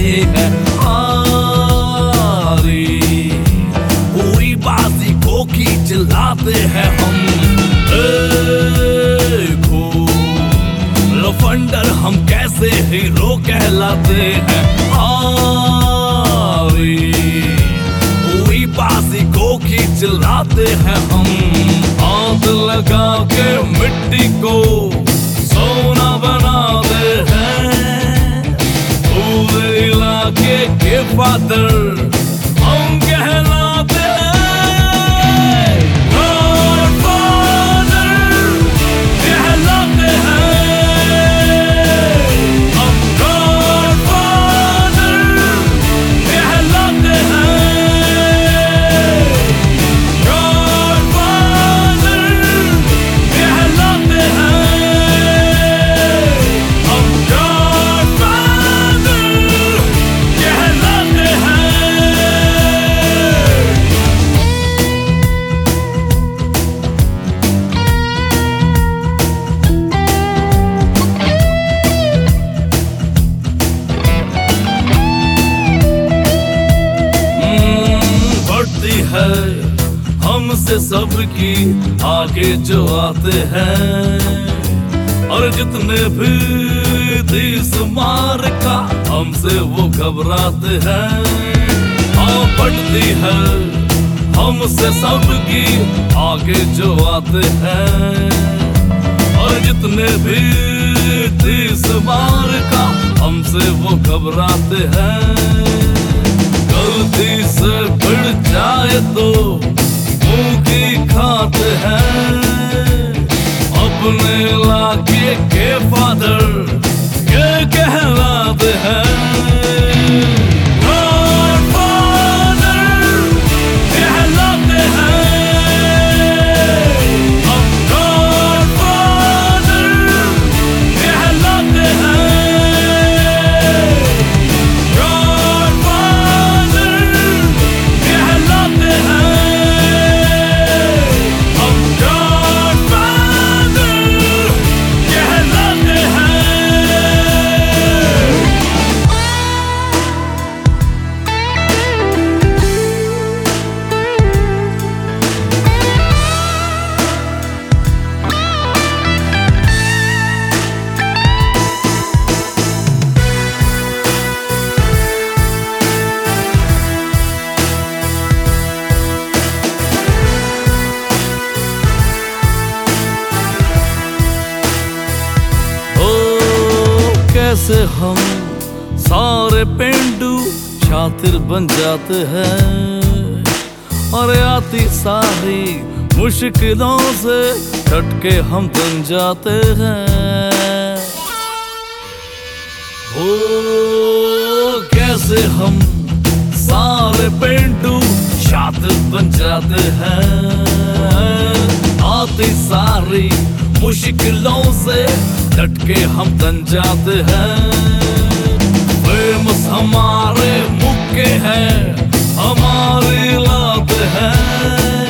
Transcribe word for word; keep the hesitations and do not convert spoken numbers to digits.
हैं हारी। पूरी बाजी को खींच लाते हैं हम। देखो लफंडर हम कैसे हीरो कहलाते हैं हारी। पूरी बाजी को खींच लाते हैं हम। हाथ लगा के मिट्टी को सोना बनाते हैं। पूरे इलाके के फादर हम कहलाते हैं। गॉडफादर कहलाते हैं हम। गॉडफादर कहलाते हैं। गॉडफादर कहलाते हैं हम। गॉडफादर कहलाते हैं। बढ़ती है हमसे सबकी आगे जो आते हैं। और जितने भी तीस मार का हमसे वो घबराते हैं। हाँ बढ़ती है हमसे सबकी आगे जो आते हैं। और जितने भी तीस मार का हमसे वो घबराते हैं। गलती से बढ़ जाए तो मुंह की खाते हैं। अपने इलाके के फादर ये कहलाते हैं। गॉडफादर कहलाते हैं हम। गॉडफादर कहलाते हैं। गॉडफादर कहलाते हैं हम। गॉडफादर कहलाते हैं। कैसे हम सारे पेंडू शातिर बन जाते हैं। और आती सारी मुश्किलों से डट के हम बन जाते हैं। ओ कैसे हम सारे पेंडू शातिर बन जाते हैं। आती सारी मुश्किलों से डट के हम बन जाते हैं। फेमस हमारे मुक्के हैं, हमारी लाते हैं।